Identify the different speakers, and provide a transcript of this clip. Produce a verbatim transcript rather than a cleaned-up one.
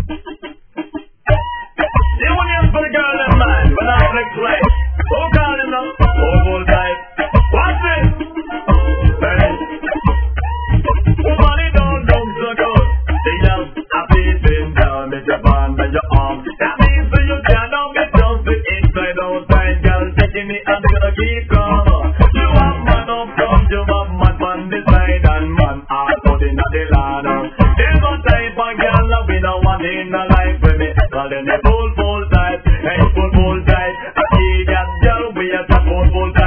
Speaker 1: one is for the girl and man, but I flex right. Who calling up? Full full tight. What's it? Hey. Woman, it don't look so good. See them, I beating down with your band and your arm. That means that you cannot get just the inside outside, girl. Taking me and gonna keep calm. You have man up front, you have man on the side, and man out out in the land. There's no type of girl that we don't want in the life with me. Call them the full full type, hey full full type. I see that girl we are the full full type.